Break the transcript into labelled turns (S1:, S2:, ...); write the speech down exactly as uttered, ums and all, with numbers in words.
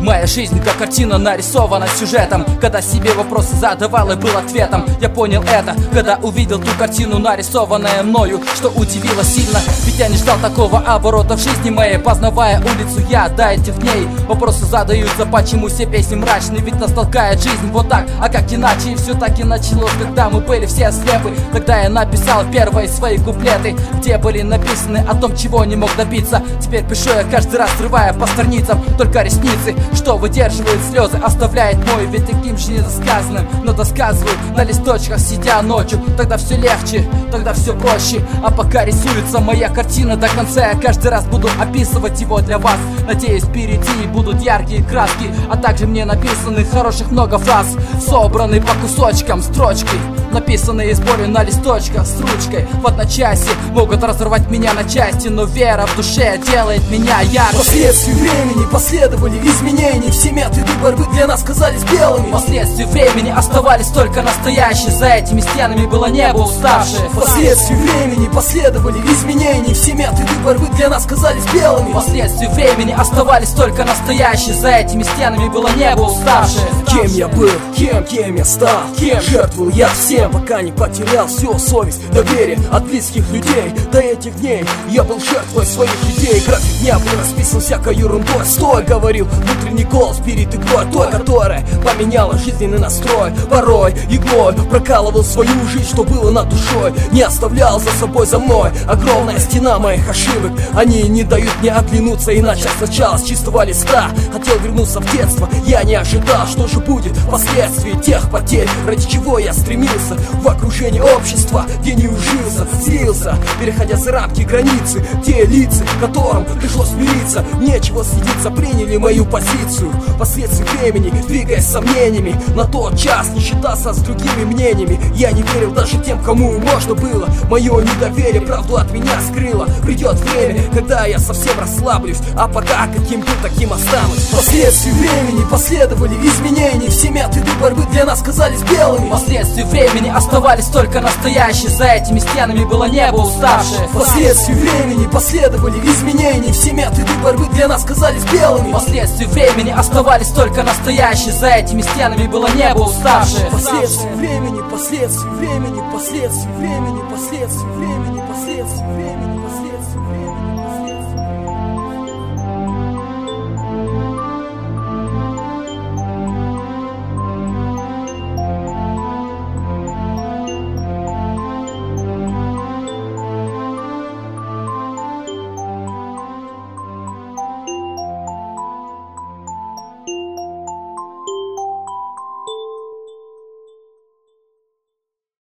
S1: Моя жизнь как картина нарисована сюжетом. Когда себе вопросы задавал и был ответом. Я понял это, когда увидел ту картину, нарисованная мною, что удивило сильно. Ведь я не ждал такого оборота в жизни моей. Познавая улицу я до этих дней, вопросы задаются, почему все песни мрачные. Ведь нас толкает жизнь вот так, а как иначе. И все таки началось, когда мы были все слепы. Тогда я написал первые свои куплеты, где были написаны о том, чего не мог добиться. Теперь пишу я каждый раз, срывая по страницам только ресницы, что выдерживают слезы, оставляет мой ведь таким же недосказанным. Но досказываю на листочках, сидя ночью. Тогда все легче, тогда все проще. А пока рисуется моя картина до конца, я каждый раз буду описывать его для вас. Надеюсь, впереди будут яркие краски, а также мне написаны хороших много фраз, собраны по кусочкам строчки, написанные из боли на листочках с ручкой. В одночасье могут разорвать меня на части, но вера в душе делает меня ярче.
S2: Последствия времени последовали изменения. Все методы борьбы для нас казались белыми.
S1: Последствия времени оставались только настоящие. За этими стенами было небо уставшее.
S2: Последствия времени последовали изменения. Все методы борьбы для нас казались белыми.
S1: Последствия времени оставались только настоящие. За этими стенами было небо уставшее.
S2: Кем я был, кем, кем я стал, кем жертвовал я всем, пока не потерял всю совесть, доверие от близких людей. До этих дней я был жертвой своих идей. График дня был расписан всякой ерундой. Стой, говорил внутренний голос перед игрой, той, которая поменяла жизненный настрой. Порой иглой прокалывал свою жизнь, что было над душой. Не оставлял за собой, за мной огромная стена моих ошибок. Они не дают мне оглянуться и начать сначала с чистого листа. Хотел вернуться в детство, я не ожидал, что же будет впоследствии тех потерь, ради чего я стремился в окружении общества, где не ужился, злился, переходя за рамки границы. Те лица, которым пришлось мириться, нечего стыдиться, приняли мою позицию. Последствия времени, двигаясь сомнениями, на тот час не считался с другими мнениями. Я не верил даже тем, кому можно было. Мое недоверие правду от меня скрыло. Придет время, когда я совсем расслаблюсь, а пока каким был, таким останусь. Последствия времени последовали изменения. Все методы борьбы для нас казались белыми.
S1: Последствия времени оставались только настоящие. За этими стенами было небо уставшее.
S2: Последствия времени последовали изменения. Все методы борьбы для нас казались белыми.
S1: Последствия времени оставались только настоящие. За этими стенами было небо уставшее.
S2: Последствия времени, последствия времени, последствия времени, последствия времени, последствия времени, последствия времени.